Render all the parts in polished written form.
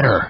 Gardener.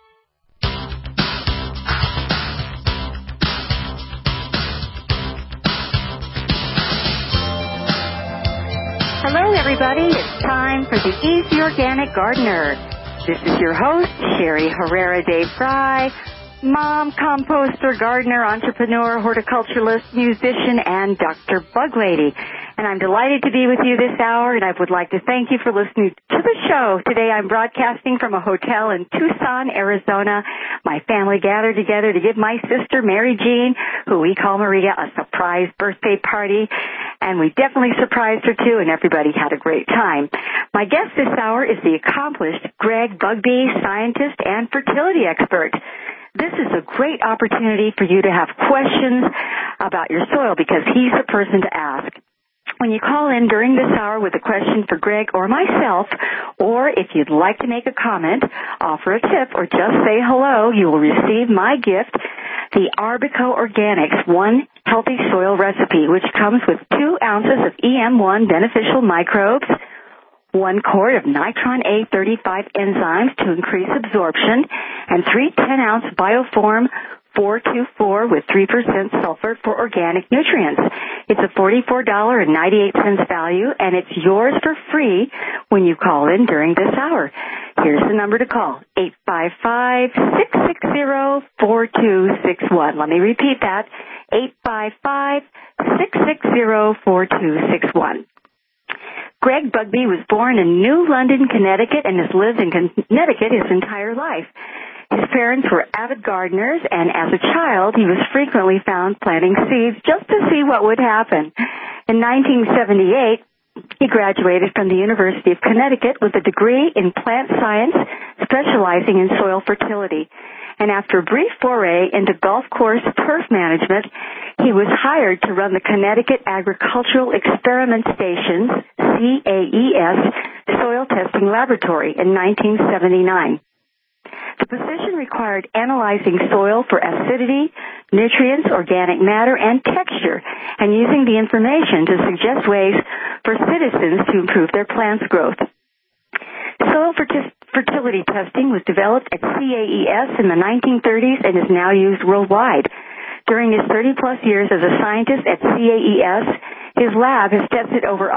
Hello, everybody. It's time for the Easy Organic Gardener. This is your host, Sherry Herrera de Fry, mom, composter, gardener, entrepreneur, horticulturalist, musician, and Dr. Bug Lady. And I'm delighted to be with you this hour, and I would like to thank you for listening to the show. Today I'm broadcasting from a hotel in Tucson, Arizona. My family gathered together to give my sister, Mary Jean, who we call Maria, a surprise birthday party. And we definitely surprised her, too, and everybody had a great time. My guest this hour is the accomplished Greg Bugbee, scientist and fertility expert. This is a great opportunity for you to have questions about your soil because he's the person to ask. When you call in during this hour with a question for Greg or myself, or if you'd like to make a comment, offer a tip, or just say hello, you will receive my gift, the Arbico Organics One Healthy Soil Recipe, which comes with 2 ounces of EM1 beneficial microbes, 1 quart of Nitron A35 enzymes to increase absorption, and 3 10-ounce Bioform 424 with 3% sulfur for organic nutrients. It's a $44.98 value, and it's yours for free when you call in during this hour. Here's the number to call, 855-660-4261. Let me repeat that, 855-660-4261. Greg Bugbee was born in New London, Connecticut, and has lived in Connecticut his entire life. His parents were avid gardeners, and as a child, he was frequently found planting seeds just to see what would happen. In 1978, he graduated from the University of Connecticut with a degree in plant science, specializing in soil fertility. And after a brief foray into golf course turf management, he was hired to run the Connecticut Agricultural Experiment Station's, CAES, soil testing laboratory in 1979. The position required analyzing soil for acidity, nutrients, organic matter, and texture, and using the information to suggest ways for citizens to improve their plants' growth. Soil fertility testing was developed at CAES in the 1930s and is now used worldwide. During his 30-plus years as a scientist at CAES, his lab has tested over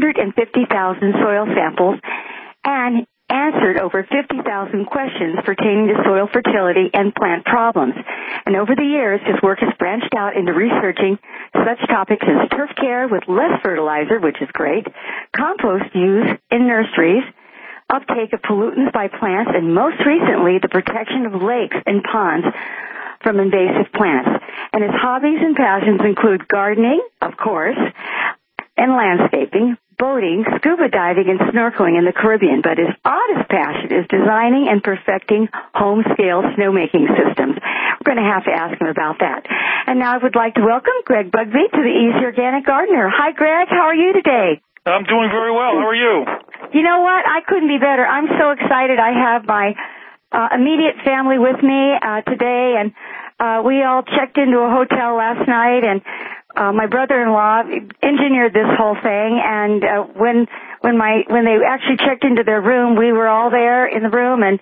150,000 soil samples and answered over 50,000 questions pertaining to soil fertility and plant problems. And over the years, his work has branched out into researching such topics as turf care with less fertilizer, which is great, compost use in nurseries, uptake of pollutants by plants, and most recently, the protection of lakes and ponds from invasive plants. And his hobbies and passions include gardening, of course, and landscaping, boating, scuba diving, and snorkeling in the Caribbean. But his oddest passion is designing and perfecting home-scale snowmaking systems. We're going to have to ask him about that. And now I would like to welcome Greg Bugbee to the Easy Organic Gardener. Hi, Greg. How are you today? I'm doing very well. How are you? You know what? I couldn't be better. I'm so excited. I have my immediate family with me today, and we all checked into a hotel last night, and my brother-in-law engineered this whole thing, and when they actually checked into their room, we were all there in the room, and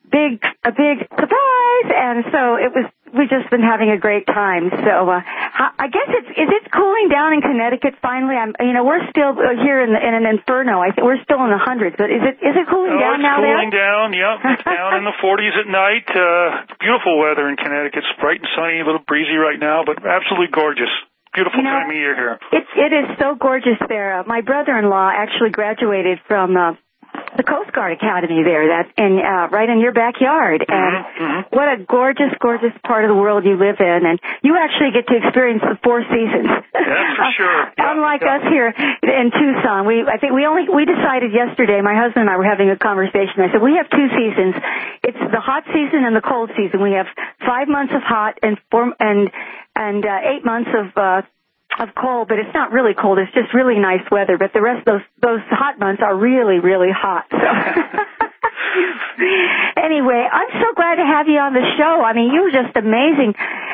a big surprise, and so we've just been having a great time. So I guess is it cooling down in Connecticut finally? We're still here in an inferno. I think we're still in the hundreds, but is it cooling down now there? It's cooling down. Yep, it's down in the 40s at night. Beautiful weather in Connecticut. It's bright and sunny, a little breezy right now, but absolutely gorgeous. Beautiful time of year here. It is so gorgeous there. My brother-in-law actually graduated from the Coast Guard Academy there, right in your backyard. And what a gorgeous, gorgeous part of the world you live in. And you actually get to experience the 4 seasons. That's for sure. Unlike us here in Tucson, we decided yesterday, my husband and I were having a conversation. I said, we have 2 seasons. It's the hot season and the cold season. We have 5 months of hot and 8 months of cold, but it's not really cold. It's just really nice weather. But the rest of those hot months are really, really hot. So. Anyway, I'm so glad to have you on the show. I mean, you're just amazing,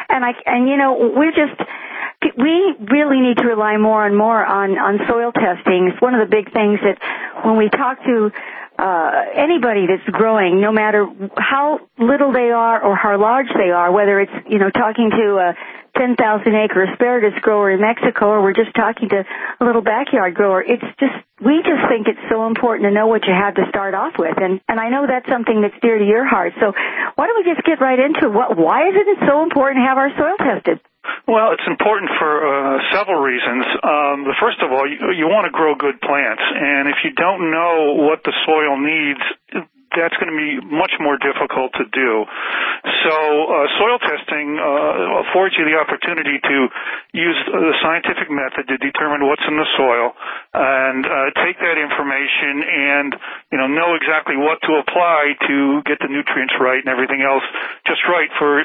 we really need to rely more and more on soil testing. It's one of the big things that when we talk to anybody that's growing, no matter how little they are or how large they are, whether it's, talking to a 10,000-acre asparagus grower in Mexico or we're just talking to a little backyard grower, we just think it's so important to know what you have to start off with. And I know that's something that's dear to your heart. So why don't we just get right into it? Why is it so important to have our soil tested? Well, it's important for several reasons. First of all, you want to grow good plants, and if you don't know what the soil needs, that's going to be much more difficult to do. So soil testing affords you the opportunity to use the scientific method to determine what's in the soil and take that information and know exactly what to apply to get the nutrients right and everything else just right for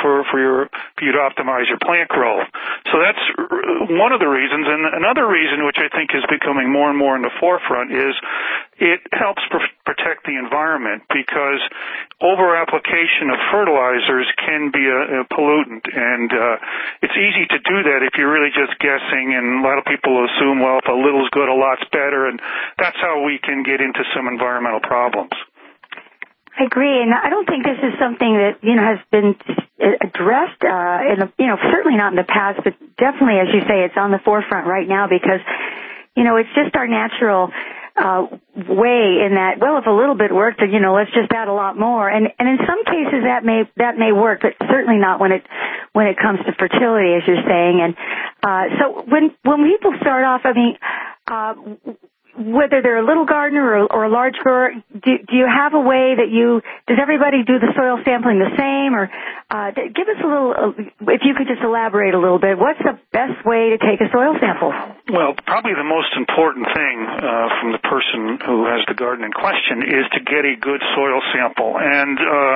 you to optimize your plant growth. So that's one of the reasons. And another reason, which I think is becoming more and more in the forefront, is it helps protect the environment, because over-application of fertilizers can be a pollutant, and it's easy to do that if you're really just guessing, and a lot of people assume, well, if a little's good, a lot's better, and that's how we can get into some environmental problems. I agree, and I don't think this is something that, has been addressed, certainly not in the past, but definitely, as you say, it's on the forefront right now because, it's just our natural way in that, well, if a little bit worked, then, let's just add a lot more. And in some cases that may work, but certainly not when it comes to fertility, as you're saying. And so when people start off, whether they're a little gardener or a large grower, do you have a way that does everybody do the soil sampling the same? Or give us a little, if you could just elaborate a little bit, what's the best way to take a soil sample? Well, probably the most important thing from the person who has the garden in question is to get a good soil sample. And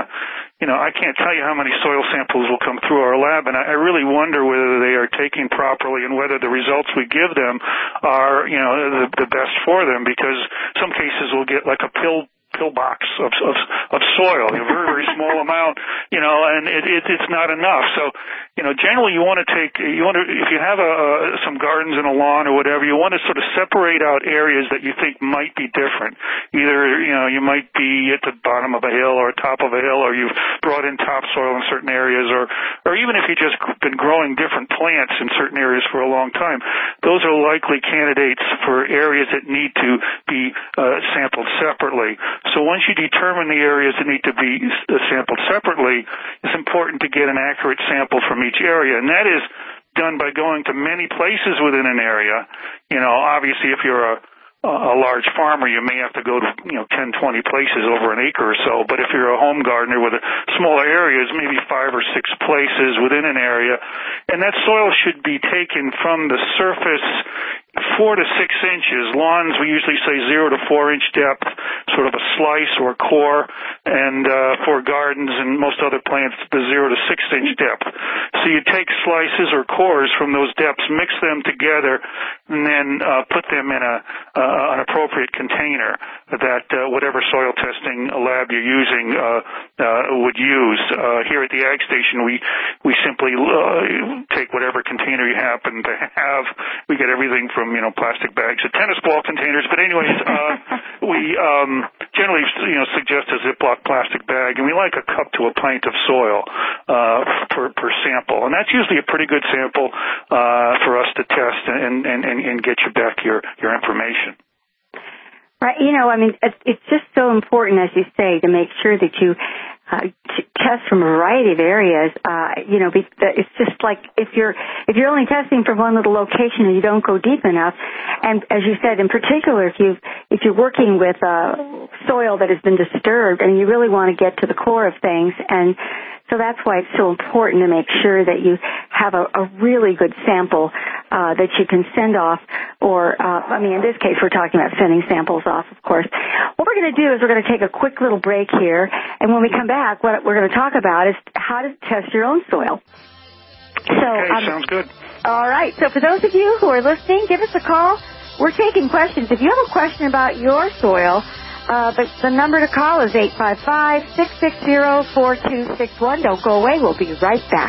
I can't tell you how many soil samples will come through our lab, and I really wonder whether they are taken properly and whether the results we give them are, the best for them, because some cases we'll get like a pill box of soil, a very, very small amount, and it's not enough. So, generally if you have some gardens and a lawn or whatever, you want to sort of separate out areas that you think might be different. Either, you might be at the bottom of a hill or top of a hill, or you've brought in topsoil in certain areas, or even if you've just been growing different plants in certain areas for a long time. Those are likely candidates for areas that need to be sampled separately. So once you determine the areas that need to be sampled separately, it's important to get an accurate sample from each area. And that is done by going to many places within an area. Obviously if you're a large farmer, you may have to go to 10, 20 places over an acre or so. But if you're a home gardener with smaller areas, maybe 5 or 6 places within an area. And that soil should be taken from the surface 4 to 6 inches. Lawns, we usually say 0 to 4 inch depth, sort of a slice or core, and for gardens and most other plants, the 0 to 6 inch depth. So you take slices or cores from those depths, mix them together, and then put them in an appropriate container that whatever soil testing lab you're using would use. Here at the Ag Station, we simply take whatever container you happen to have. We get everything from plastic bags to tennis ball containers. But anyways, we generally suggest a Ziploc plastic bag, and we like a cup to a pint of soil per sample, and that's usually a pretty good sample for us to test and get you back your information. Right. It's just so important, as you say, to make sure that you test from a variety of areas. It's just like if you're only testing from one little location and you don't go deep enough. And as you said, in particular, if you're working with soil that has been disturbed and you really want to get to the core of things, and so that's why it's so important to make sure that you have a really good sample that you can send off, or in this case, we're talking about sending samples off, of course. What we're going to do is we're going to take a quick little break here, and when we come back, what we're going to talk about is how to test your own soil. Okay, sounds good. All right. So for those of you who are listening, give us a call. We're taking questions. If you have a question about your soil, the number to call is 855-660-4261. Don't go away. We'll be right back.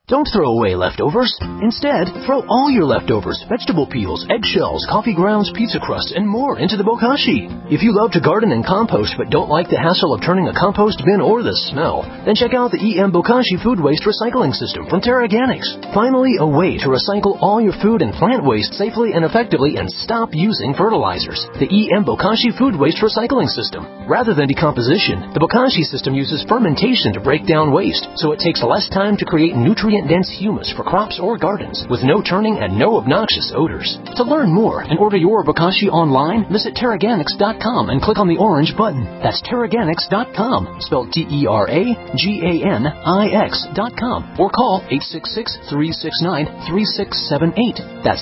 Don't throw away leftovers. Instead, throw all your leftovers, vegetable peels, eggshells, coffee grounds, pizza crust, and more into the bokashi. If you love to garden and compost but don't like the hassle of turning a compost bin or the smell, then check out the EM Bokashi Food Waste Recycling System from TerraGanix. Finally, a way to recycle all your food and plant waste safely and effectively and stop using fertilizers. The EM Bokashi Food Waste Recycling System. Rather than decomposition, the Bokashi system uses fermentation to break down waste, so it takes less time to create nutrient-dense humus for crops or gardens with no turning and no obnoxious odors. To learn more and order your Bokashi online, visit TerraGanix.com and click on the orange button. That's TerraGanix.com, spelled TerraGanix.com, or call 866-369-3678. That's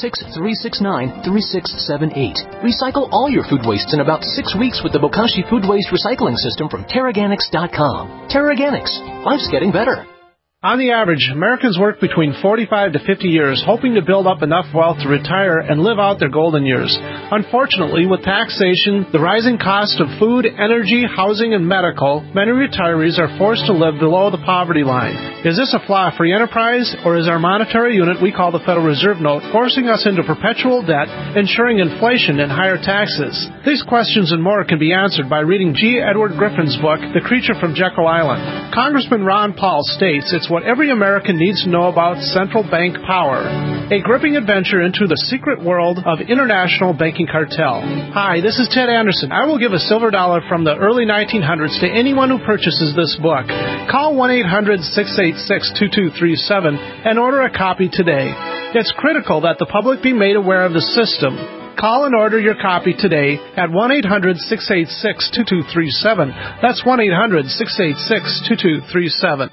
866-369-3678. Recycle all your food wastes in about 6 weeks with the Bokashi Food Waste Recycling System from TerraGanix.com. TerraGanix. Life's getting better. On the average, Americans work between 45 to 50 years hoping to build up enough wealth to retire and live out their golden years. Unfortunately, with taxation, the rising cost of food, energy, housing, and medical, many retirees are forced to live below the poverty line. Is this a flaw free enterprise, or is our monetary unit we call the Federal Reserve Note forcing us into perpetual debt, ensuring inflation and higher taxes? These questions and more can be answered by reading G. Edward Griffin's book, The Creature from Jekyll Island. Congressman Ron Paul states it's what every American needs to know about central bank power. A gripping adventure into the secret world of international banking cartel. Hi, this is Ted Anderson. I will give a silver dollar from the early 1900s to anyone who purchases this book. Call 1-800-686-2237 and order a copy today. It's critical that the public be made aware of the system. Call and order your copy today at 1-800-686-2237. That's 1-800-686-2237.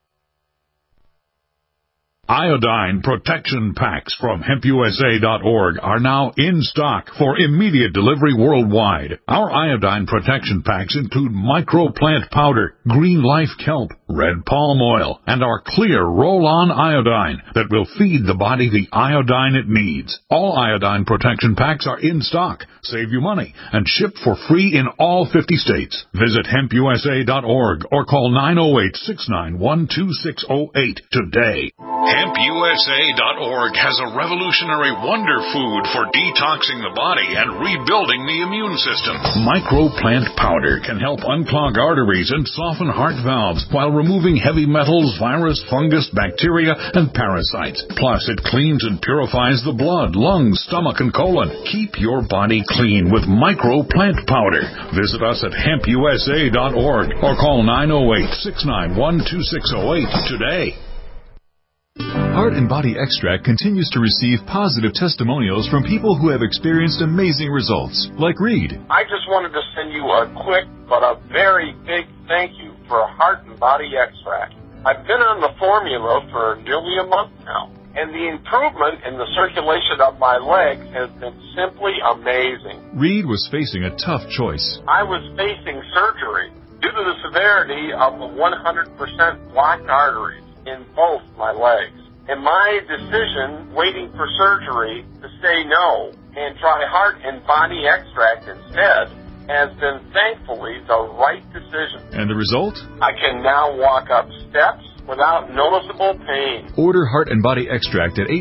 Iodine protection packs from HempUSA.org are now in stock for immediate delivery worldwide. Our iodine protection packs include microplant powder, green life kelp, red palm oil, and our clear roll-on iodine that will feed the body the iodine it needs. All iodine protection packs are in stock. Save you money and ship for free in all 50 states. Visit HempUSA.org or call 908-691-2608 today. HempUSA.org has a revolutionary wonder food for detoxing the body and rebuilding the immune system. Microplant powder can help unclog arteries and soften heart valves while removing heavy metals, virus, fungus, bacteria, and parasites. Plus, it cleans and purifies the blood, lungs, stomach, and colon. Keep your body clean with Microplant powder. Visit us at HempUSA.org or call 908-691-2608 today. Heart and Body Extract continues to receive positive testimonials from people who have experienced amazing results, like Reed. I just wanted to send you a quick but a very big thank you for Heart and Body Extract. I've been on the formula for nearly a month now, and the improvement in the circulation of my legs has been simply amazing. Reed was facing a tough choice. I was facing surgery due to the severity of the 100% blocked arteries in both my legs. And my decision, waiting for surgery, to say no and try Heart and Body Extract instead, has been thankfully the right decision. And the result? I can now walk up steps without noticeable pain. Order Heart and Body Extract at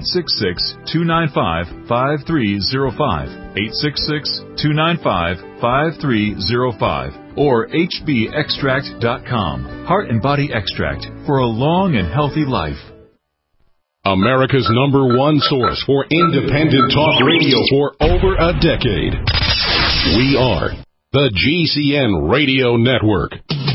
866-295-5305, 866-295-5305, or hbextract.com. Heart and Body Extract for a long and healthy life. America's #1 source for independent talk radio for over a decade. We are the GCN Radio Network.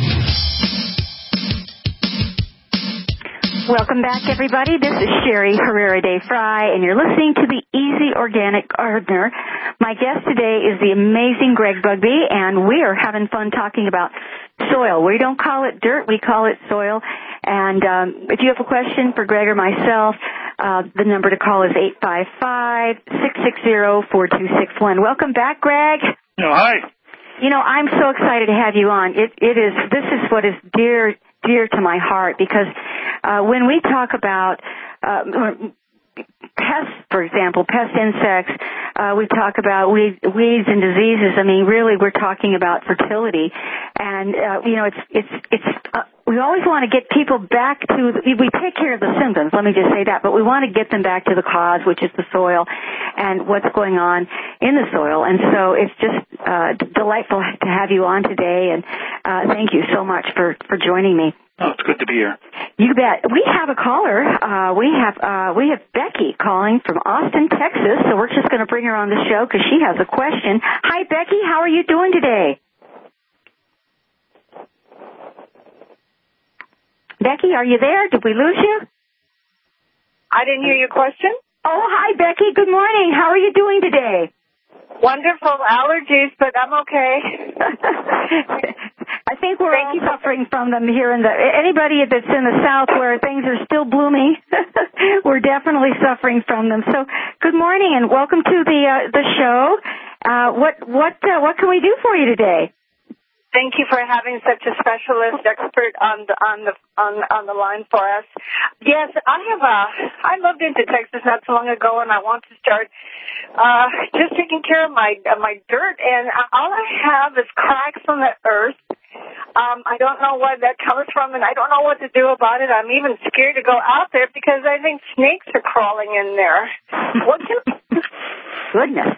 Welcome back, everybody. This is Sherry Herrera de Fry, and you're listening to the Easy Organic Gardener. My guest today is the amazing Greg Bugbee, and we are having fun talking about soil. We don't call it dirt, we call it soil. And if you have a question for Greg or myself, the number to call is 855-660-4261. Welcome back, Greg. Oh, hi. You know, I'm so excited to have you on. This is what is dear to my heart, because when we talk about pests for example, pest insects. We talk about weeds and diseases. I mean, really, we're talking about fertility. And, we always want to get people back to, we take care of the symptoms, let me just say that, but we want to get them back to the cause, which is the soil and what's going on in the soil. And so it's just delightful to have you on today, and thank you so much for joining me. Oh, it's good to be here. You bet. We have a caller. We have Becky calling from Austin, Texas, so we're just going to bring her on the show because she has a question. Hi, Becky. How are you doing today? Becky, are you there? Did we lose you? I didn't hear your question. Oh, hi, Becky. Good morning. How are you doing today? Wonderful. Allergies, but I'm okay. I think we're all suffering from them here in anybody that's in the South where things are still blooming, we're definitely suffering from them. So, good morning and welcome to the show. What can we do for you today? Thank you for having such a specialist expert on the line for us. Yes, I moved into Texas not so long ago, and I want to start just taking care of my dirt, and all I have is cracks on the earth. I don't know where that comes from, and I don't know what to do about it. I'm even scared to go out there because I think snakes are crawling in there. What can I do? Goodness.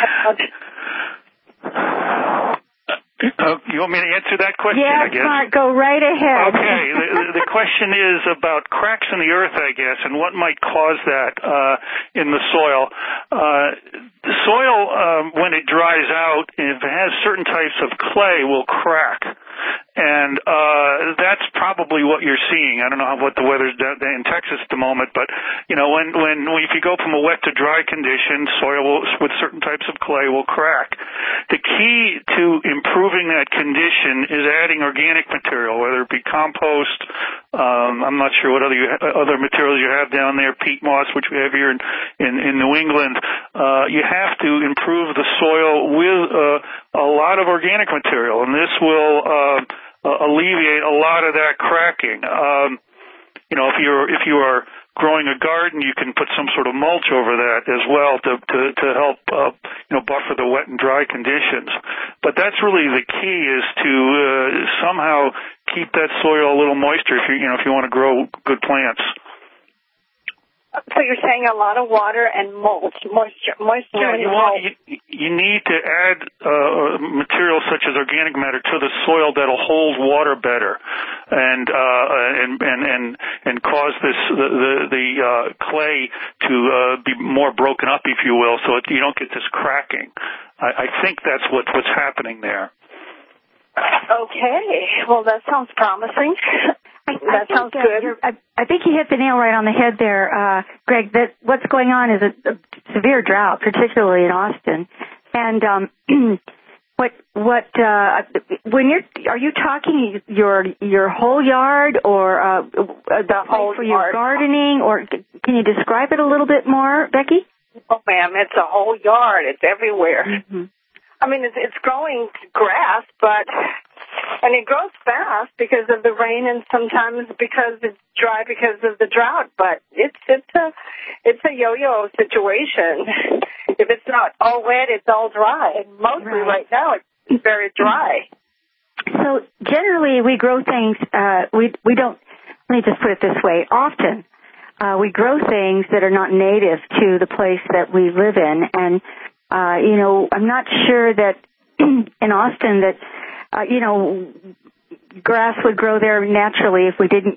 You want me to answer that question, I guess? Yes, Mark, go right ahead. Okay. The question is about cracks in the earth, I guess, and what might cause that in the soil. The soil, when it dries out, if it has certain types of clay, will crack. And that's probably what you're seeing. I don't know what the weather's in Texas at the moment, but when if you go from a wet to dry condition, soil with certain types of clay will crack. The key to improving that condition is adding organic material, whether it be compost. I'm not sure what other materials you have down there, peat moss, which we have here in New England. You have to improve the soil with a lot of organic material, and this will alleviate a lot of that cracking. If you are growing a garden, you can put some sort of mulch over that as well to help buffer the wet and dry conditions. But that's really the key, is to somehow keep that soil a little moister if you want to grow good plants. So you're saying a lot of water and moisture. Yeah, you need to add materials such as organic matter to the soil that'll hold water better, and cause the clay to be more broken up, if you will, so you don't get this cracking. I think that's what's happening there. Okay. Well, that sounds promising. That sounds good. I think you hit the nail right on the head there, Greg, that what's going on is a severe drought, particularly in Austin. And are you talking your whole yard, or the whole for your gardening, or can you describe it a little bit more, Becky? Oh, ma'am, it's a whole yard. It's everywhere. Mm-hmm. I mean, it's growing grass, and it grows fast because of the rain, and sometimes because it's dry because of the drought. But it's a yo-yo situation. If it's not all wet, it's all dry. And mostly right now, it's very dry. So generally, we grow things. We don't. Let me just put it this way. Often, we grow things that are not native to the place that we live in, and I'm not sure that in Austin that, grass would grow there naturally if we didn't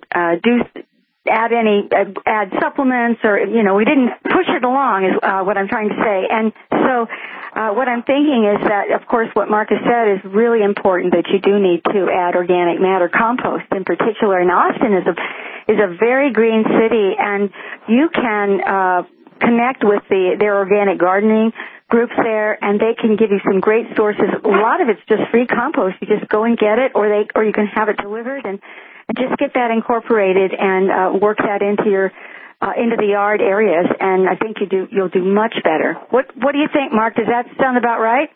add supplements, or, we didn't push it along is what I'm trying to say. And so what I'm thinking is that, of course, what Mark has said is really important, that you do need to add organic matter, compost in particular. And Austin is a very green city, and you can connect with their organic gardening groups there, and they can give you some great sources. A lot of it's just free compost. You just go and get it, or you can have it delivered, and just get that incorporated and work that into the yard areas. And I think you'll do much better. What do you think, Mark? Does that sound about right?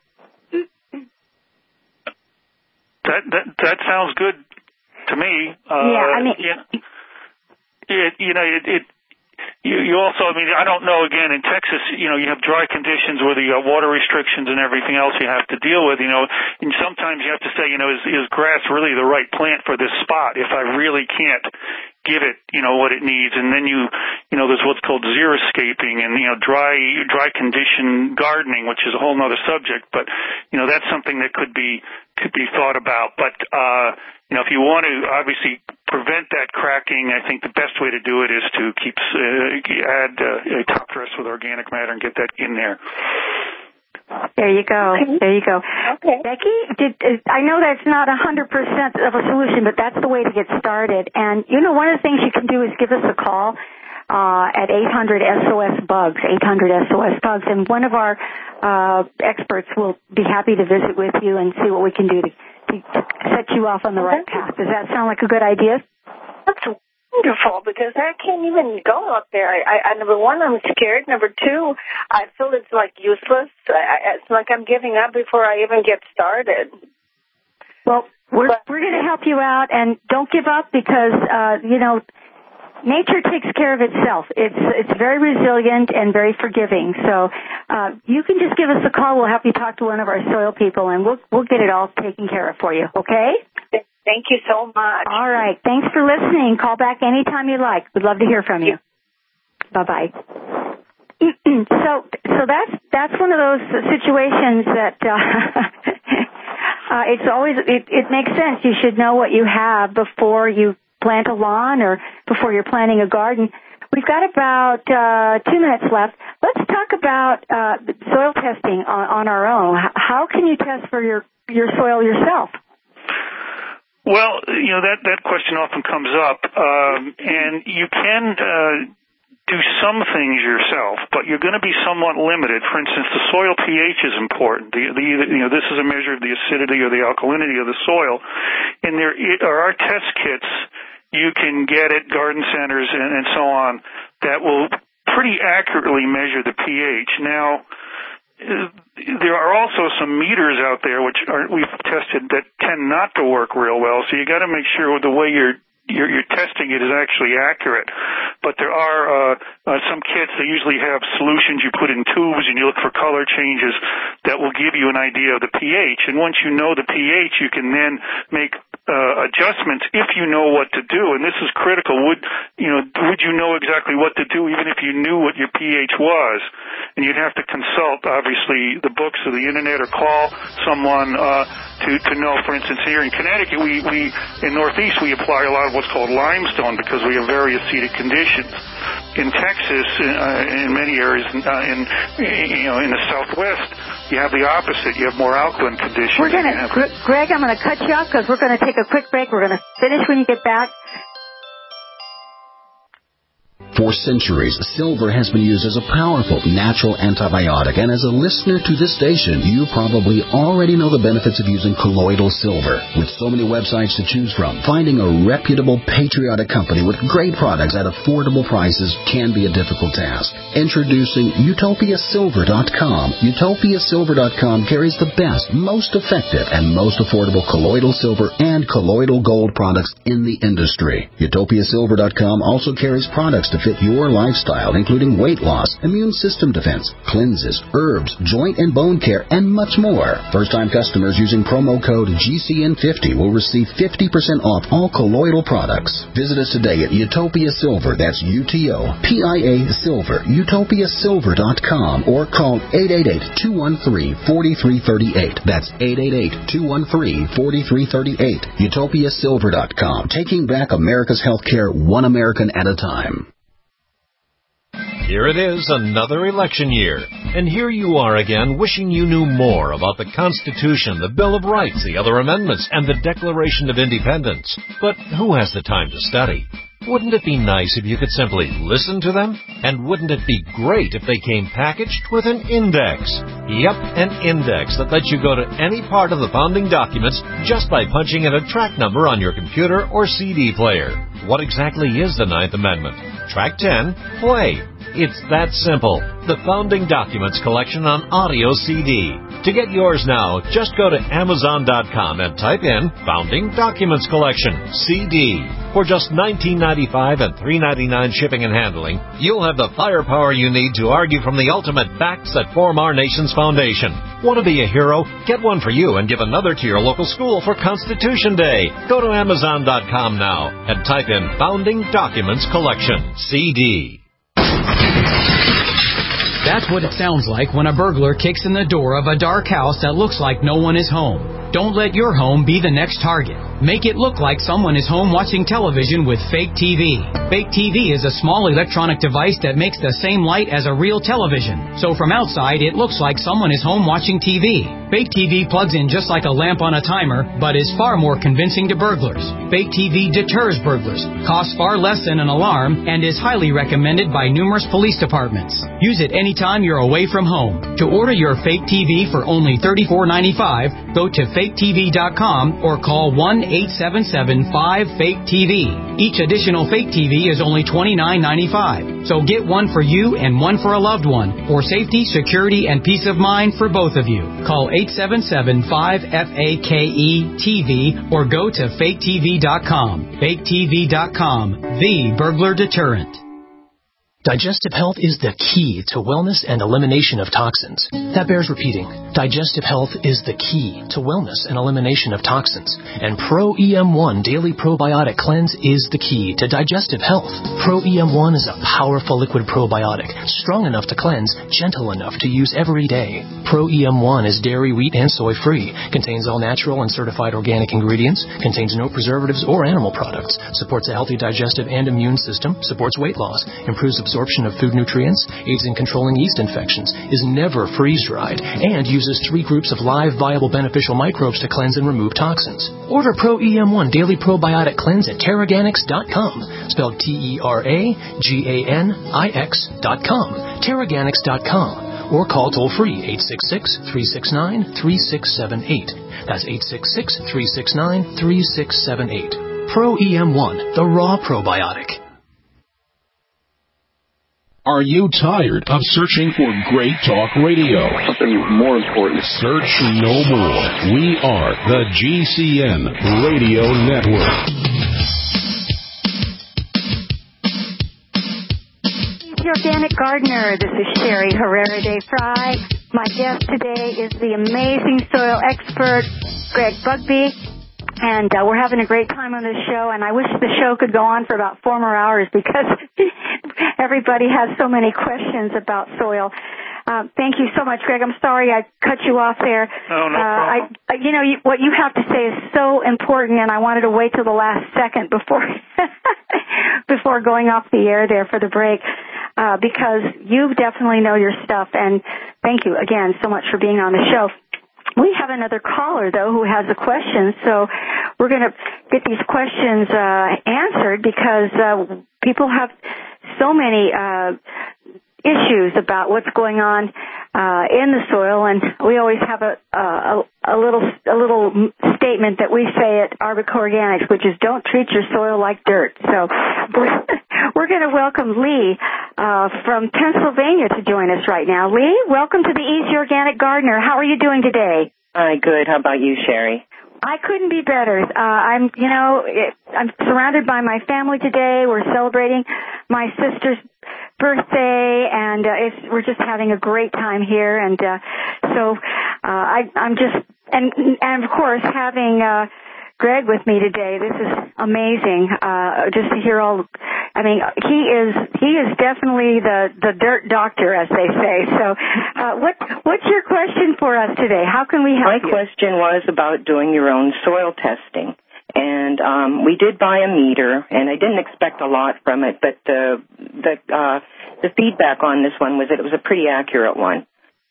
That sounds good to me. you also, I mean, I don't know, again, in Texas, you have dry conditions where you got water restrictions and everything else you have to deal with, and sometimes you have to say, is grass really the right plant for this spot if I really can't give it, what it needs? And then there's what's called xeriscaping and, dry condition gardening, which is a whole other subject, but, that's something that could be thought about. But, if you want to obviously prevent that cracking, I think the best way to do it is to add a top dress with organic matter and get that in there. There you go. Okay. There you go. Okay. Becky, I know that's not 100% of a solution, but that's the way to get started. And, one of the things you can do is give us a call at 800-SOS-BUGS, 800-SOS-BUGS, and one of our experts will be happy to visit with you and see what we can do to set you off on the right path. Does that sound like a good idea? That's wonderful, because I can't even go up there. I number one, I'm scared. Number two, I feel it's like useless. It's like I'm giving up before I even get started. Well, we're going to help you out, and don't give up because, nature takes care of itself. It's very resilient and very forgiving. So you can just give us a call. We'll help you talk to one of our soil people, and we'll get it all taken care of for you, okay? Thank you so much. All right. Thanks for listening. Call back anytime you like. We'd love to hear from you. Bye-bye. So that's one of those situations that it's always it makes sense. You should know what you have before you plant a lawn or before you're planting a garden. We've got about 2 minutes left. Let's talk about soil testing on our own. How can you test for your soil yourself? Well, that question often comes up, and you can do some things yourself, but you're going to be somewhat limited. For instance, the soil pH is important. This is a measure of the acidity or the alkalinity of the soil, and there are test kits you can get at garden centers and so on that will pretty accurately measure the pH. Now, there are also some meters out there which we've tested that tend not to work real well, so you got to make sure the way you're testing it is actually accurate. But there are some kits that usually have solutions you put in tubes and you look for color changes that will give you an idea of the pH. And once you know the pH, you can then make adjustments if you know what to do. And this is critical. Would you know exactly what to do even if you knew what your pH was? And you'd have to consult, obviously, the books or the internet or call someone to know. For instance, here in Connecticut, we in Northeast, we apply a lot of what's called limestone because we have very acidic conditions. In Texas, in many areas, in the Southwest, you have the opposite. You have more alkaline conditions. Greg, I'm going to cut you off because we're going to take a quick break. We're going to finish when you get back. For centuries, silver has been used as a powerful natural antibiotic, and as a listener to this station, you probably already know the benefits of using colloidal silver. With so many websites to choose from, finding a reputable, patriotic company with great products at affordable prices can be a difficult task. Introducing UtopiaSilver.com. UtopiaSilver.com carries the best, most effective, and most affordable colloidal silver and colloidal gold products in the industry. UtopiaSilver.com also carries products to fit your lifestyle, including weight loss, immune system defense, cleanses, herbs, joint and bone care, and much more. First-time customers using promo code GCN50 will receive 50% off all colloidal products. Visit us today at Utopia Silver, that's UTOPIA Silver, UtopiaSilver.com, or call 888-213-4338. That's 888-213-4338. UtopiaSilver.com, taking back America's healthcare one American at a time. Here it is, another election year. And here you are again, wishing you knew more about the Constitution, the Bill of Rights, the other amendments, and the Declaration of Independence. But who has the time to study? Wouldn't it be nice if you could simply listen to them? And wouldn't it be great if they came packaged with an index? Yep, an index that lets you go to any part of the founding documents just by punching in a track number on your computer or CD player. What exactly is the Ninth Amendment? Track 10, play. It's that simple. The Founding Documents Collection on audio CD. To get yours now, just go to Amazon.com and type in Founding Documents Collection, CD. For just $19.95 and $3.99 shipping and handling, you'll have the firepower you need to argue from the ultimate facts that form our nation's foundation. Want to be a hero? Get one for you and give another to your local school for Constitution Day. Go to Amazon.com now and type in Founding Documents Collection, CD. That's what it sounds like when a burglar kicks in the door of a dark house that looks like no one is home. Don't let your home be the next target. Make it look like someone is home watching television with Fake TV. Fake TV is a small electronic device that makes the same light as a real television. So from outside, it looks like someone is home watching TV. Fake TV plugs in just like a lamp on a timer, but is far more convincing to burglars. Fake TV deters burglars, costs far less than an alarm, and is highly recommended by numerous police departments. Use it anytime you're away from home. To order your Fake TV for only $34.95, go to faketv.com or call 1-877-5-FAKE-TV. Each additional Fake TV is only $29.95. So get one for you and one for a loved one, for safety, security, and peace of mind for both of you. Call 877-5-FAKE-TV or go to faketv.com. faketv.com, the burglar deterrent. Digestive health is the key to wellness and elimination of toxins. That bears repeating. Digestive health is the key to wellness and elimination of toxins. And Pro EM1 Daily Probiotic Cleanse is the key to digestive health. Pro EM1 is a powerful liquid probiotic, strong enough to cleanse, gentle enough to use every day. Pro EM1 is dairy, wheat, and soy free, contains all natural and certified organic ingredients, contains no preservatives or animal products, supports a healthy digestive and immune system, supports weight loss, improves absorption of food nutrients, aids in controlling yeast infections, is never freeze-dried, and uses 3 groups of live, viable, beneficial microbes to cleanse and remove toxins. Order Pro EM1 Daily Probiotic Cleanse at Teraganix.com, spelled Teraganix.com, Teraganix.com, or call toll-free 866-369-3678. That's 866-369-3678. Pro EM1, the raw probiotic. Are you tired of searching for great talk radio? Something more important. Search no more. We are the GCN Radio Network. The Organic Gardener. This is Sherry Herrera de Fry. My guest today is the amazing soil expert, Greg Bugbee. And we're having a great time on this show, and I wish the show could go on for about 4 more hours because everybody has so many questions about soil. Thank you so much, Greg. I'm sorry I cut you off there. Oh, no problem. What you have to say is so important, and I wanted to wait till the last second before before going off the air there for the break, because you definitely know your stuff, and thank you again so much for being on the show. We have another caller, though, who has a question, so we're going to get these questions answered because people have so many issues about what's going on in the soil, and we always have a little statement that we say at Arbica Organics, which is don't treat your soil like dirt. So we're going to welcome Lee from Pennsylvania to join us right now. Lee, welcome to the Easy Organic Gardener. How are you doing today? Hi, good. How about you, Sherry? I couldn't be better. I'm surrounded by my family today. We're celebrating my sister's birthday, and we're just having a great time here. And so I'm just, and of course having Greg with me today. This is amazing. Just to hear all. I mean, he is definitely the dirt doctor, as they say. So, what's your question for us today? How can we help you? My question was about doing your own soil testing. And we did buy a meter, and I didn't expect a lot from it, but the feedback on this one was that it was a pretty accurate one.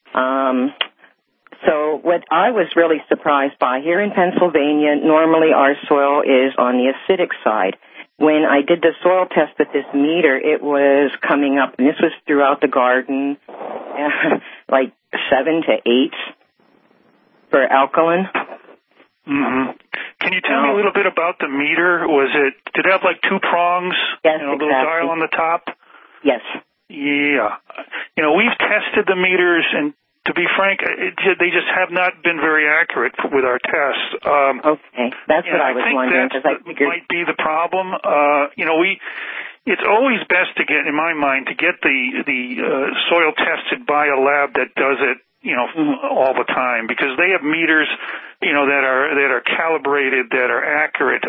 So what I was really surprised by, here in Pennsylvania, normally our soil is on the acidic side. When I did the soil test with this meter, it was coming up, and this was throughout the garden, like 7 to 8 for alkaline. Mm-hmm. Can you tell me a little bit about the meter? Did it have like 2 prongs? Yes, a little dial on the top? Yes. Yeah. We've tested the meters, and to be frank, they just have not been very accurate with our tests. Okay, that's what I was wondering. I think that might be the problem. It's always best to get, in my mind, to get the soil tested by a lab that does it, all the time, because they have meters, that are calibrated, that are accurate.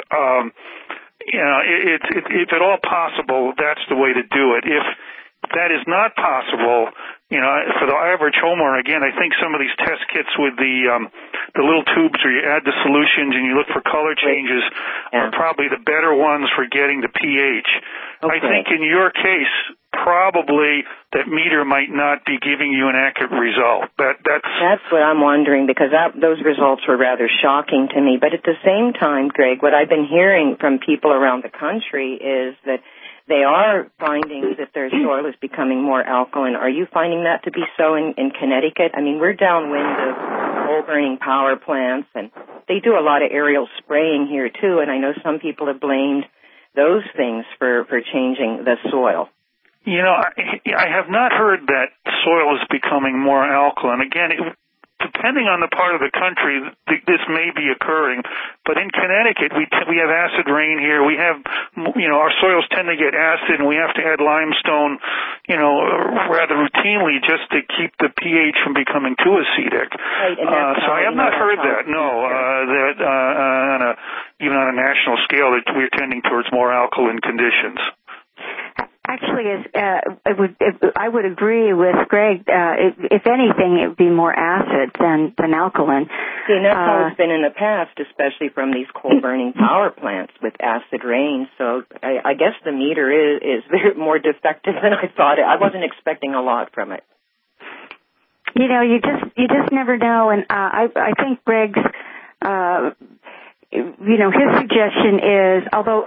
If at all possible, that's the way to do it. If that is not possible, for the average homeowner, again, I think some of these test kits with the little tubes where you add the solutions and you look for color changes are probably the better ones for getting the pH. Okay. I think in your case, probably that meter might not be giving you an accurate result. That's what I'm wondering, because those results were rather shocking to me. But at the same time, Greg, what I've been hearing from people around the country is that they are finding that their soil is becoming more alkaline. Are you finding that to be so in Connecticut? I mean, we're downwind of coal-burning power plants, and they do a lot of aerial spraying here, too, and I know some people have blamed those things for changing the soil. I have not heard that soil is becoming more alkaline. Again, depending on the part of the country, this may be occurring. But in Connecticut, we have acid rain here. We have, our soils tend to get acid, and we have to add limestone, rather routinely just to keep the pH from becoming too acidic. Right, so I have not heard that. No, even on a national scale, that we're tending towards more alkaline conditions. Actually, I would agree with Greg. If anything, it would be more acid than alkaline. See, and that's how it's been in the past, especially from these coal-burning power plants with acid rain. So I guess the meter is more defective than I thought. I wasn't expecting a lot from it. You just never know, and I think Greg's. His suggestion is, although,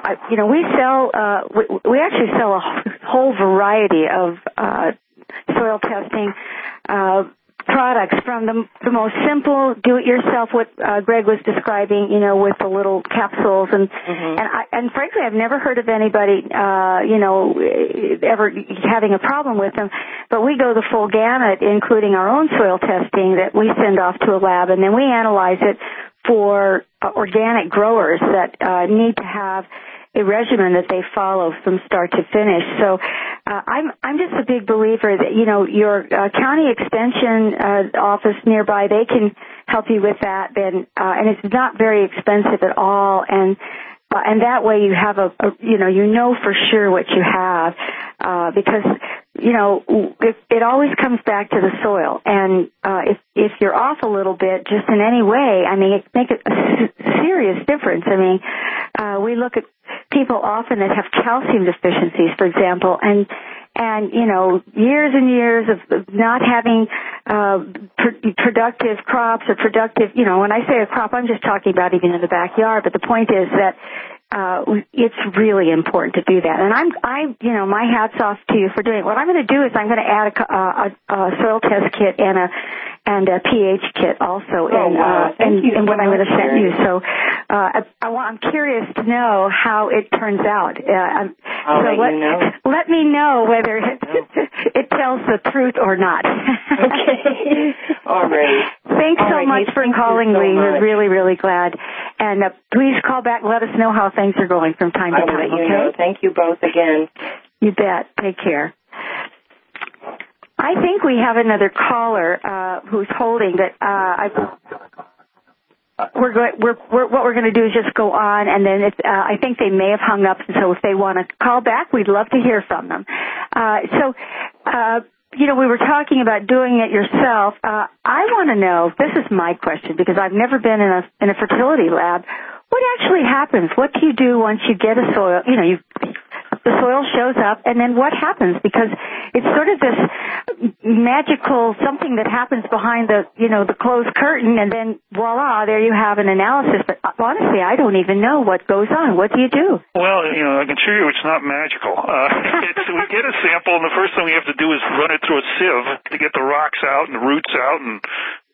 we actually sell a whole variety of soil testing products, from the most simple do-it-yourself, what Greg was describing, with the little capsules, and frankly, I've never heard of anybody, ever having a problem with them. But we go the full gamut, including our own soil testing that we send off to a lab, and then we analyze it for organic growers that need to have a regimen that they follow from start to finish. So I'm just a big believer that, your county extension office nearby, they can help you with that, and it's not very expensive at all, and that way you have for sure what you have, because it always comes back to the soil, and if you're off a little bit just in any way, I mean, it makes a serious difference. I mean, we look at people often that have calcium deficiencies, for example, and years and years of not having productive crops or productive, when I say a crop, I'm just talking about even in the backyard, but the point is that it's really important to do that. And my hat's off to you for doing it. What I'm going to do is I'm going to add a soil test kit and a pH kit also in what I'm going to send you. So I'm curious to know how it turns out. Let me know whether it tells the truth or not. Okay. All right. Thanks so much for calling, Lee. We're really, really glad. And please call back and let us know how things are going from time to time. I'll let you know. Thank you both again. You bet. Take care. I think we have another caller who's holding, but what we're going to do is just go on, and then I think they may have hung up, so if they want to call back, we'd love to hear from them. We were talking about doing it yourself. I want to know, this is my question, because I've never been in a fertility lab. What actually happens? What do you do once you get a soil? The soil shows up, and then what happens? Because it's sort of this magical something that happens behind the closed curtain, and then voila, there you have an analysis. But honestly, I don't even know what goes on. What do you do? Well, I can assure you it's not magical. We get a sample, and the first thing we have to do is run it through a sieve to get the rocks out and the roots out, and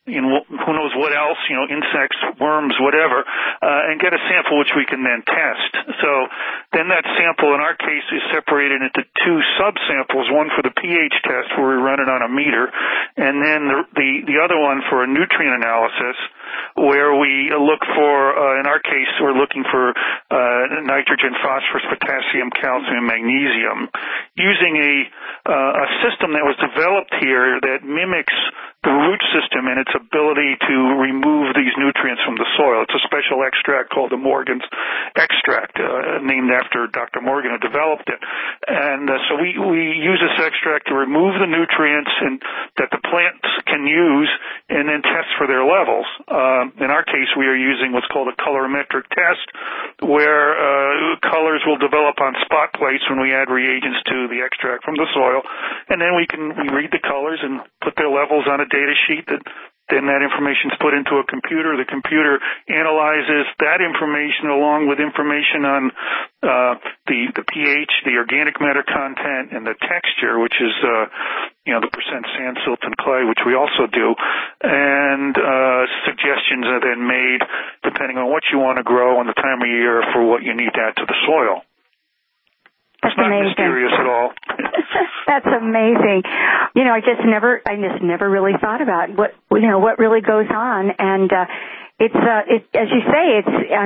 who knows what else, insects, worms, whatever, and get a sample which we can then test. So then that sample, in our case, is separated into two subsamples, one for the pH test where we run it on a meter, and then the other one for a nutrient analysis where we look for, in our case, we're looking for nitrogen, phosphorus, potassium, calcium, magnesium, using a system that was developed here that mimics the root system and its ability to remove these nutrients from the soil. It's a special extract called the Morgan's extract, named after Dr. Morgan who developed it. And so we use this extract to remove the nutrients and that the plants can use and then test for their levels. In our case, we are using what's called a colorimetric test, where colors will develop on spot plates when we add reagents to the extract from the soil, and then we read the colors and put their levels on a data sheet that then that information is put into a computer. The computer analyzes that information along with information on the pH, the organic matter content, and the texture, which is the percent sand, silt, and clay, which we also do. And suggestions are then made depending on what you want to grow and the time of year for what you need to add to the soil. That's not amazing. Mysterious at all. That's amazing. I just never really thought about what really goes on, and it's as you say,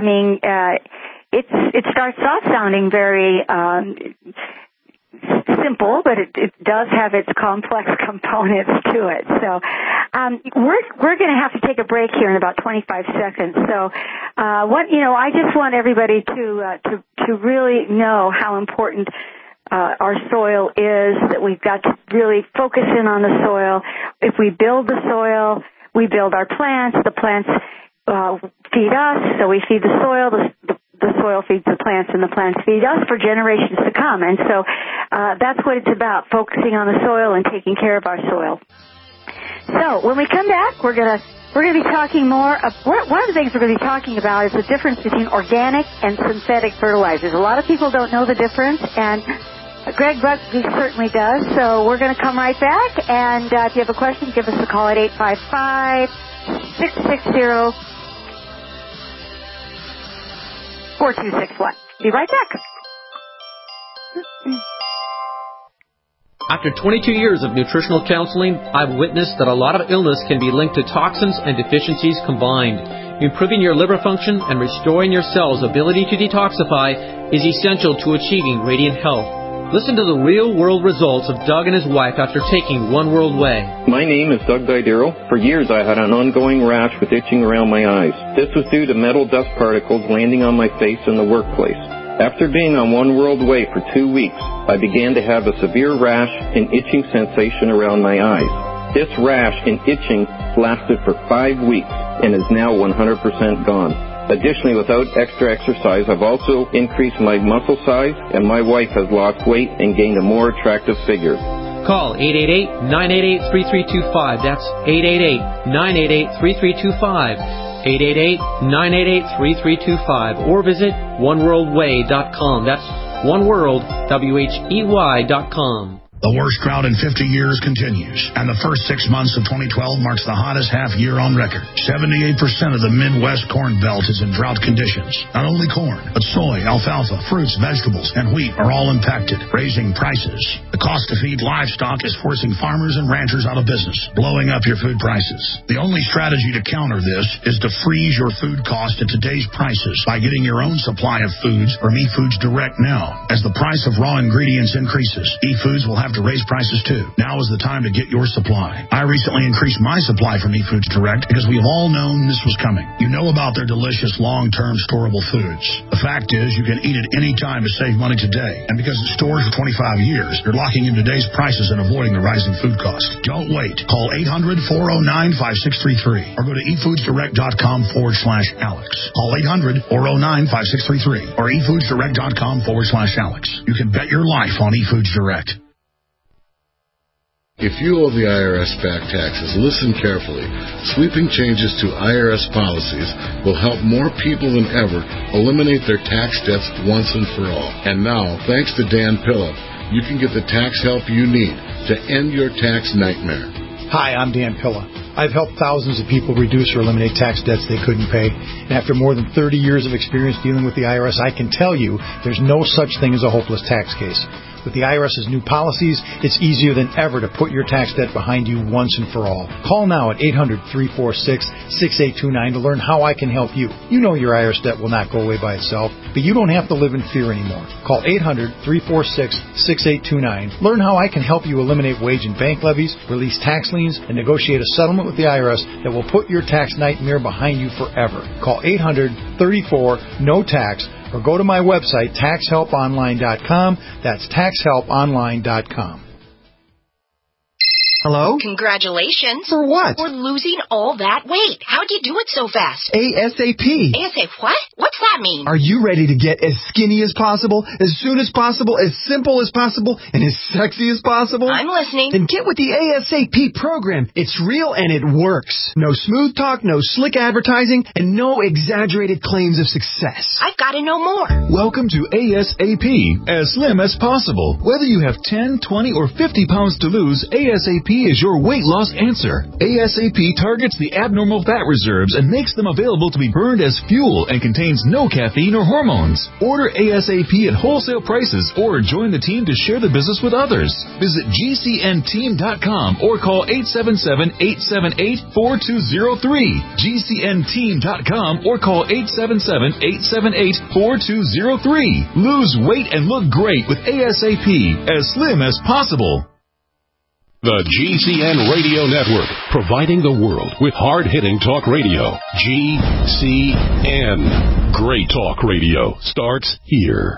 it starts off sounding very simple, but it does have its complex components to it. So we're going to have to take a break here in about 25 seconds. So I just want everybody to really know how important our soil is, that we've got to really focus in on the soil. If we build the soil, we build our plants. The plants feed us, so we feed the soil. The soil feeds the plants, and the plants feed us for generations to come. And so that's what it's about, focusing on the soil and taking care of our soil. So when we come back, we're going to be talking more. One of the things we're going to be talking about is the difference between organic and synthetic fertilizers. A lot of people don't know the difference, and Greg Bugbee certainly does. So we're going to come right back, and if you have a question, give us a call at 855-660-4261. Be right back. After 22 years of nutritional counseling, I've witnessed that a lot of illness can be linked to toxins and deficiencies combined. Improving your liver function and restoring your cells' ability to detoxify is essential to achieving radiant health. Listen to the real-world results of Doug and his wife after taking One World Way. My name is Doug Didero. For years I had an ongoing rash with itching around my eyes. This was due to metal dust particles landing on my face in the workplace. After being on One World Way for 2 weeks, I began to have a severe rash and itching sensation around my eyes. This rash and itching lasted for 5 weeks and is now 100% gone. Additionally, without extra exercise, I've also increased my muscle size, and my wife has lost weight and gained a more attractive figure. Call 888-988-3325. That's 888-988-3325. 888-988-3325. Or visit oneworldway.com. That's oneworldwhey.com. The worst drought in 50 years continues, and the first 6 months of 2012 marks the hottest half year on record. 78% of the Midwest Corn Belt is in drought conditions. Not only corn, but soy, alfalfa, fruits, vegetables, and wheat are all impacted, raising prices. The cost to feed livestock is forcing farmers and ranchers out of business, blowing up your food prices. The only strategy to counter this is to freeze your food cost at today's prices by getting your own supply of foods from eFoods Direct now. As the price of raw ingredients increases, eFoods will have to raise prices too. Now is the time to get your supply. I recently increased my supply from eFoods Direct because we have all known this was coming. You know about their delicious long-term storable foods. The fact is you can eat it any time to save money today. And because it's stored for 25 years, you're locking in today's prices and avoiding the rising food cost. Don't wait. Call 800-409-5633 or go to efoodsdirect.com/Alex. Call 800-409-5633 or efoodsdirect.com/Alex. You can bet your life on eFoods Direct. If you owe the IRS back taxes, listen carefully. Sweeping changes to IRS policies will help more people than ever eliminate their tax debts once and for all. And now, thanks to Dan Pilla, you can get the tax help you need to end your tax nightmare. Hi, I'm Dan Pilla. I've helped thousands of people reduce or eliminate tax debts they couldn't pay. And after more than 30 years of experience dealing with the IRS, I can tell you there's no such thing as a hopeless tax case. With the IRS's new policies, it's easier than ever to put your tax debt behind you once and for all. Call now at 800-346-6829 to learn how I can help you. You know your IRS debt will not go away by itself, but you don't have to live in fear anymore. Call 800-346-6829. Learn how I can help you eliminate wage and bank levies, release tax liens, and negotiate a settlement with the IRS that will put your tax nightmare behind you forever. Call 800-34-NO-TAX or go to my website, taxhelponline.com. That's taxhelponline.com. Hello? Congratulations. For what? For losing all that weight. How'd you do it so fast? ASAP. ASAP what? What's that mean? Are you ready to get as skinny as possible, as soon as possible, as simple as possible, and as sexy as possible? I'm listening. Then get with the ASAP program. It's real and it works. No smooth talk, no slick advertising, and no exaggerated claims of success. I've got to know more. Welcome to ASAP, as slim as possible. Whether you have 10, 20, or 50 pounds to lose, ASAP is your weight loss answer. ASAP targets the abnormal fat reserves and makes them available to be burned as fuel and contains no caffeine or hormones. Order ASAP at wholesale prices or join the team to share the business with others. Visit GCNteam.com or call 877-878-4203. GCNteam.com or call 877-878-4203. Lose weight and look great with ASAP, as slim as possible. The GCN Radio Network, providing the world with hard-hitting talk radio. GCN. Great talk radio starts here.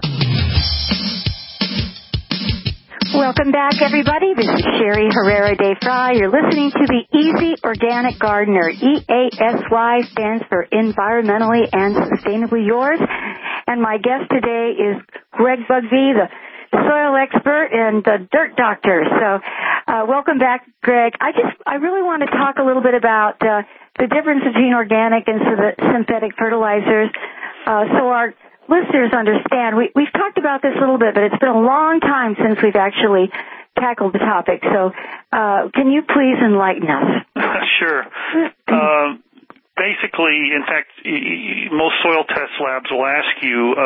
Welcome back, everybody. This is Sherry Herrera de Fry. You're listening to the Easy Organic Gardener. EASY stands for Environmentally and Sustainably Yours. And my guest today is Greg Bugbee, the soil expert and the dirt doctor. So welcome back, Greg. I really want to talk a little bit about the difference between organic and synthetic fertilizers so our listeners understand. We've talked about this a little bit, but it's been a long time since we've actually tackled the topic. So can you please enlighten us? Sure. Basically, in fact, most soil test labs will ask you,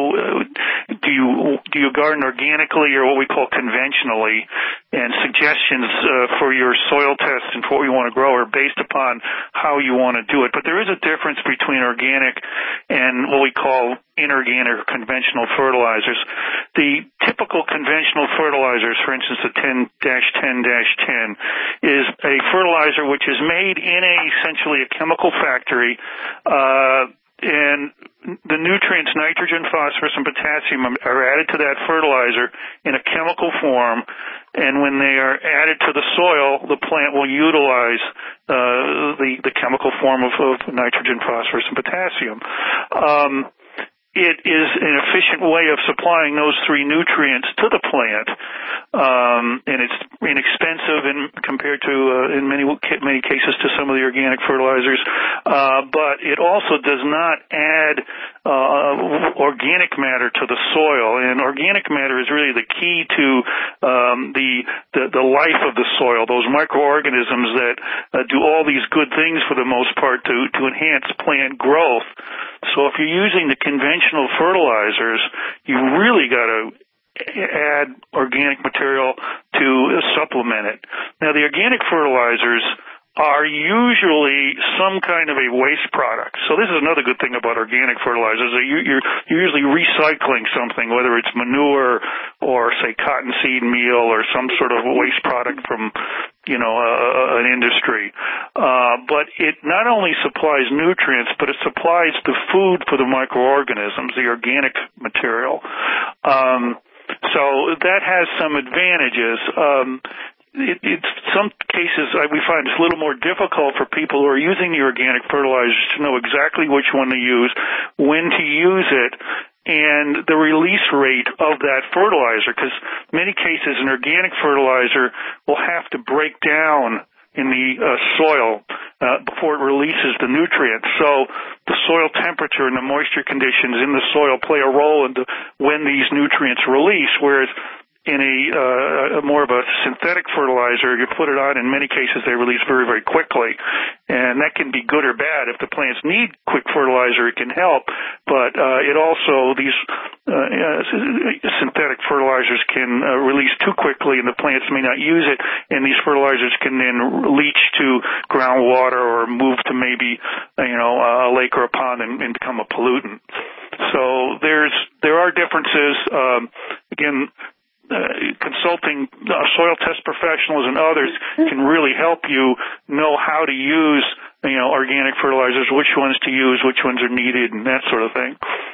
do you garden organically or what we call conventionally? And suggestions for your soil test and for what you want to grow are based upon how you want to do it. But there is a difference between organic and what we call inorganic or conventional fertilizers. The typical conventional fertilizers, for instance, the 10-10-10, is a fertilizer which is made in essentially a chemical factory, and the nutrients nitrogen, phosphorus, and potassium are added to that fertilizer in a chemical form, and when they are added to the soil, the plant will utilize the chemical form of nitrogen, phosphorus, and potassium. It is an efficient way of supplying those three nutrients to the plant, and it's inexpensive compared to, in many cases, to some of the organic fertilizers. But it also does not add organic matter to the soil, and organic matter is really the key to the life of the soil. Those microorganisms that do all these good things for the most part to enhance plant growth. So if you're using the conventional fertilizers, you really got to add organic material to supplement it. Now, the organic fertilizers are usually some kind of a waste product. So this is another good thing about organic fertilizers. You're usually recycling something, whether it's manure or, say, cottonseed meal or some sort of waste product from, an industry. But it not only supplies nutrients, but it supplies the food for the microorganisms, the organic material. So that has some advantages. In some cases, we find it's a little more difficult for people who are using the organic fertilizers to know exactly which one to use, when to use it, and the release rate of that fertilizer, because many cases an organic fertilizer will have to break down in the soil before it releases the nutrients. So the soil temperature and the moisture conditions in the soil play a role in when these nutrients release, whereas in a more of a synthetic fertilizer, you put it on, in many cases they release very, very quickly. And that can be good or bad. If the plants need quick fertilizer, it can help. But it also, these synthetic fertilizers can release too quickly, and the plants may not use it, and these fertilizers can then leach to groundwater or move to maybe, a lake or a pond and become a pollutant. So there are differences. Again, consulting soil test professionals and others can really help you know how to use, organic fertilizers, which ones to use, which ones are needed, and that sort of thing.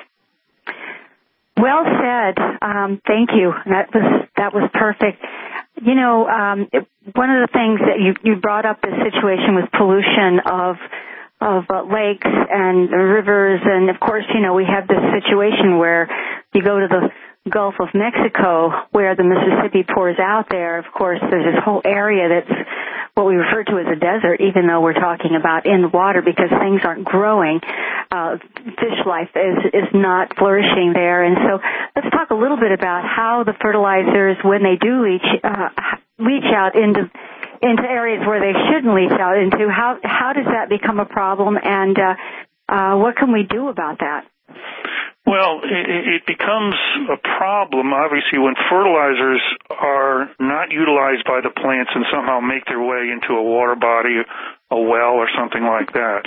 Well said. Thank you. That was perfect. One of the things that you brought up, the situation with pollution of lakes and rivers, and of course, we have this situation where you go to the Gulf of Mexico where the Mississippi pours out there. Of course, there's this whole area that's what we refer to as a desert, even though we're talking about in the water, because things aren't growing. Fish life is not flourishing there. And so let's talk a little bit about how the fertilizers, when they do leach out into areas where they shouldn't leach out into, how does that become a problem, and what can we do about that? Well, it becomes a problem, obviously, when fertilizers are not utilized by the plants and somehow make their way into a water body, a well, or something like that.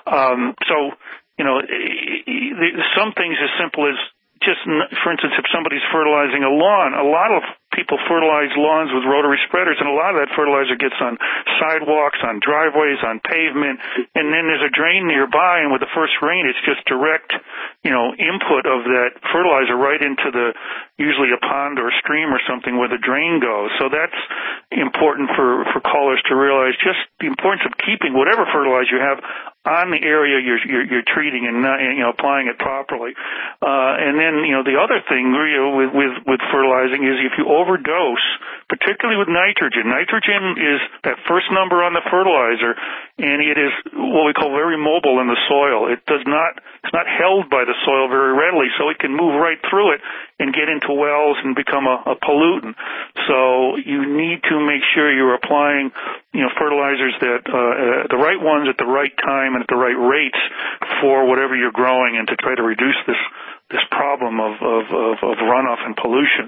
Some things as simple as just, for instance, if somebody's fertilizing a lawn, a lot of people fertilize lawns with rotary spreaders, and a lot of that fertilizer gets on sidewalks, on driveways, on pavement, and then there's a drain nearby, and with the first rain, it's just direct, input of that fertilizer right into usually a pond or a stream or something where the drain goes. So that's important for callers to realize, just the importance of keeping whatever fertilizer you have on the area you're treating and not, applying it properly. And then, the other thing, with fertilizing is if you overdose, particularly with nitrogen. Nitrogen is that first number on the fertilizer, and it is what we call very mobile in the soil. It's not held by the soil very readily, so it can move right through it and get into wells and become a pollutant. So you need to make sure you're applying, fertilizers that the right ones at the right time and at the right rates for whatever you're growing, and to try to reduce this problem of runoff and pollution.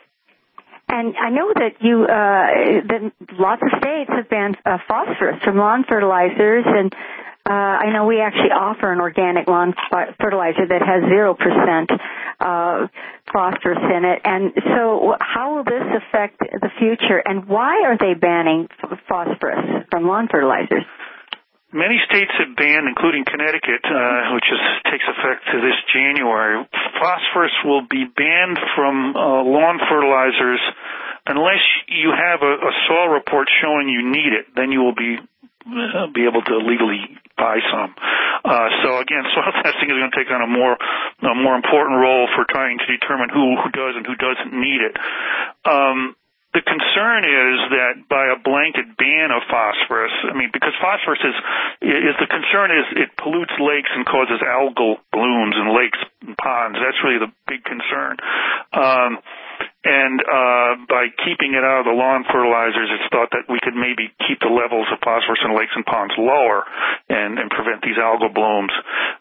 And I know that that lots of states have banned phosphorus from lawn fertilizers, and I know we actually offer an organic lawn fertilizer that has 0% phosphorus in it. And so how will this affect the future, and why are they banning phosphorus from lawn fertilizers? Many states have banned, including Connecticut, which takes effect this January. Phosphorus will be banned from lawn fertilizers unless you have a soil report showing you need it. Then you will be able to legally buy some. So again, soil testing is going to take on a more important role for trying to determine who does and who doesn't need it. The concern is that by a blanket ban of phosphorus, because phosphorus the concern is it pollutes lakes and causes algal blooms in lakes and ponds. That's really the big concern. And by keeping it out of the lawn fertilizers, it's thought that we could maybe keep the levels of phosphorus in lakes and ponds lower and prevent these algal blooms.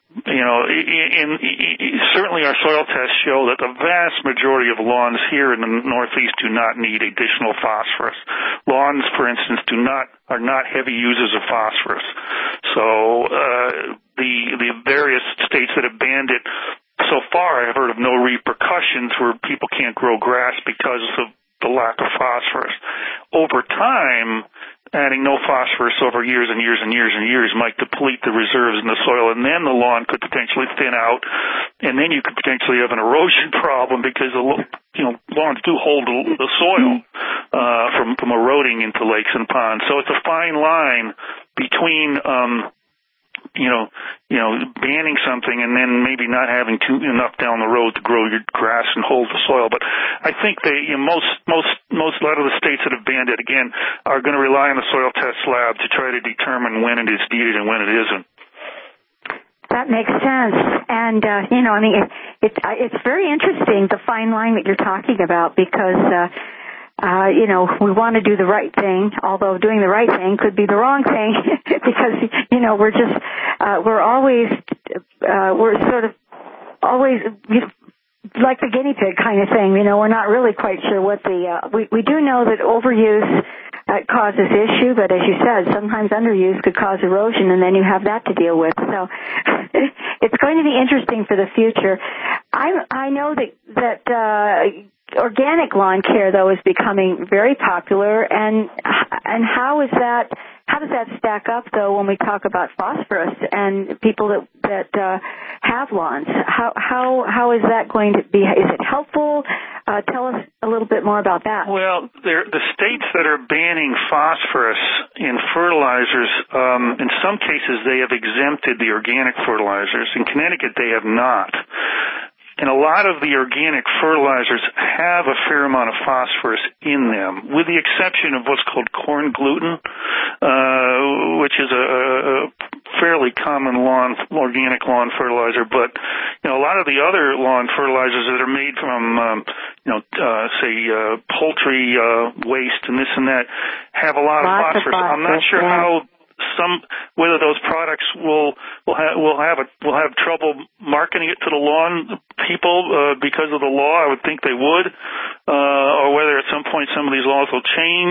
Certainly our soil tests show that the vast majority of lawns here in the Northeast do not need additional phosphorus. Lawns, for instance, are not heavy users of phosphorus. So the various states that have banned it so far, I've heard of no repercussions where people can't grow grass because of the lack of phosphorus. Over time, adding no phosphorus over years and years and years and years might deplete the reserves in the soil, and then the lawn could potentially thin out, and then you could potentially have an erosion problem because lawns do hold the soil from eroding into lakes and ponds. So it's a fine line between banning something and then maybe not having enough down the road to grow your grass and hold the soil. But I think a lot of the states that have banned it, again, are going to rely on the soil test lab to try to determine when it is needed and when it isn't. That makes sense. And, it's very interesting, the fine line that you're talking about, because, we want to do the right thing, although doing the right thing could be the wrong thing because, we're sort of always like the guinea pig kind of thing. We're not really quite sure what we do know that overuse causes issue, but as you said, sometimes underuse could cause erosion, and then you have that to deal with. So it's going to be interesting for the future. I know that organic lawn care, though, is becoming very popular, and how does that stack up, though, when we talk about phosphorus and people that have lawns? How is that going to be? Is it helpful? Tell us a little bit more about that. Well, the states that are banning phosphorus in fertilizers, in some cases they have exempted the organic fertilizers. In Connecticut, they have not. And a lot of the organic fertilizers have a fair amount of phosphorus in them, with the exception of what's called corn gluten, which is a fairly common organic lawn fertilizer. But, a lot of the other lawn fertilizers that are made from, poultry waste and this and that have a lot of phosphorus. I'm not sure whether those products will have trouble marketing it to the lawn people because of the law. I would think they would, or whether at some point some of these laws will change.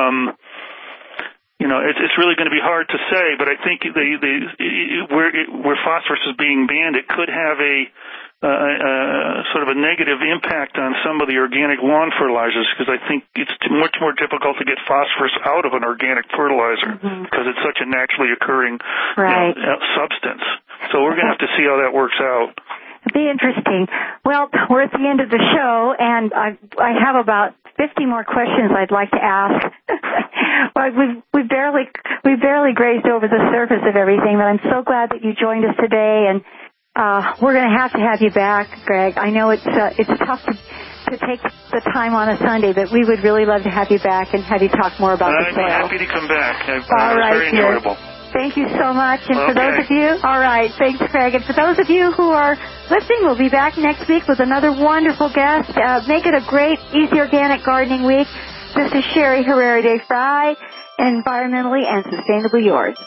It's really going to be hard to say, but I think where phosphorus is being banned, it could have a sort of a negative impact on some of the organic lawn fertilizers, because I think it's much more difficult to get phosphorus out of an organic fertilizer because it's such a naturally occurring substance. So we're going to have to see how that works out. It'll be interesting. Well, we're at the end of the show, and I have about 50 more questions I'd like to ask. Well, we've barely grazed over the surface of everything, but I'm so glad that you joined us today, and we're going to have you back, Greg. I know it's tough to take the time on a Sunday, but we would really love to have you back and have you talk more about the soil. I'd be happy to come back. It was very enjoyable. Thank you so much. And for those of you, all right, thanks, Craig. And for those of you who are listening, we'll be back next week with another wonderful guest. Make it a great, easy organic gardening week. This is Sherry Herrera de Fry, environmentally and sustainably yours.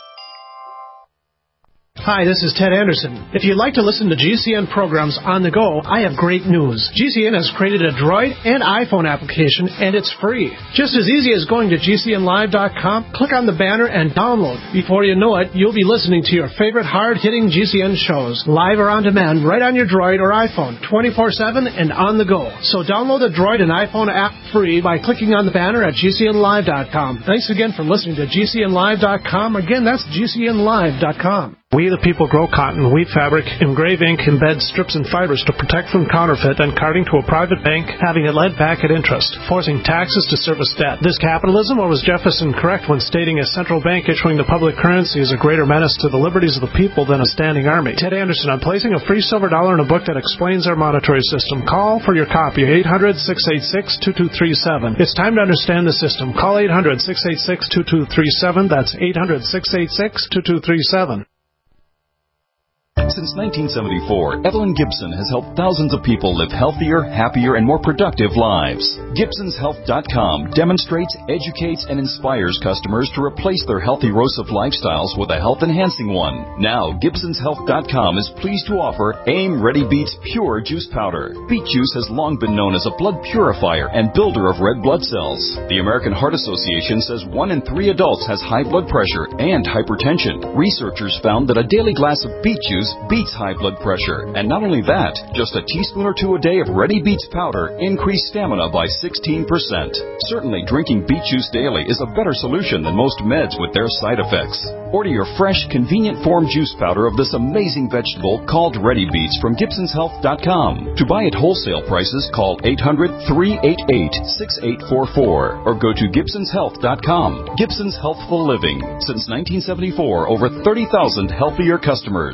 Hi, this is Ted Anderson. If you'd like to listen to GCN programs on the go, I have great news. GCN has created a Droid and iPhone application, and it's free. Just as easy as going to GCNlive.com, click on the banner, and download. Before you know it, you'll be listening to your favorite hard-hitting GCN shows, live or on demand, right on your Droid or iPhone, 24/7 and on the go. So download the Droid and iPhone app free by clicking on the banner at GCNlive.com. Thanks again for listening to GCNlive.com. Again, that's GCNlive.com. We the people grow cotton, weave fabric, engrave ink, embed strips and fibers to protect from counterfeit and carting to a private bank, having it lent back at interest, forcing taxes to service debt. This capitalism, or was Jefferson correct when stating a central bank issuing the public currency is a greater menace to the liberties of the people than a standing army? Ted Anderson, I'm placing a free silver dollar in a book that explains our monetary system. Call for your copy, 800-686-2237. It's time to understand the system. Call 800-686-2237. That's 800-686-2237. Since 1974, Evelyn Gibson has helped thousands of people live healthier, happier, and more productive lives. GibsonsHealth.com demonstrates, educates, and inspires customers to replace their healthy erosive lifestyles with a health-enhancing one. Now, GibsonsHealth.com is pleased to offer AIM Ready Beets Pure Juice Powder. Beet juice has long been known as a blood purifier and builder of red blood cells. The American Heart Association says 1 in 3 adults has high blood pressure and hypertension. Researchers found that a daily glass of beet juice beats high blood pressure. And not only that, just a teaspoon or two a day of Ready Beets powder increased stamina by 16%. Certainly, drinking beet juice daily is a better solution than most meds with their side effects. Order your fresh, convenient form juice powder of this amazing vegetable called Ready Beets from GibsonsHealth.com. To buy at wholesale prices, call 800-388-6844 or go to GibsonsHealth.com. Gibson's Healthful Living. Since 1974, over 30,000 healthier customers.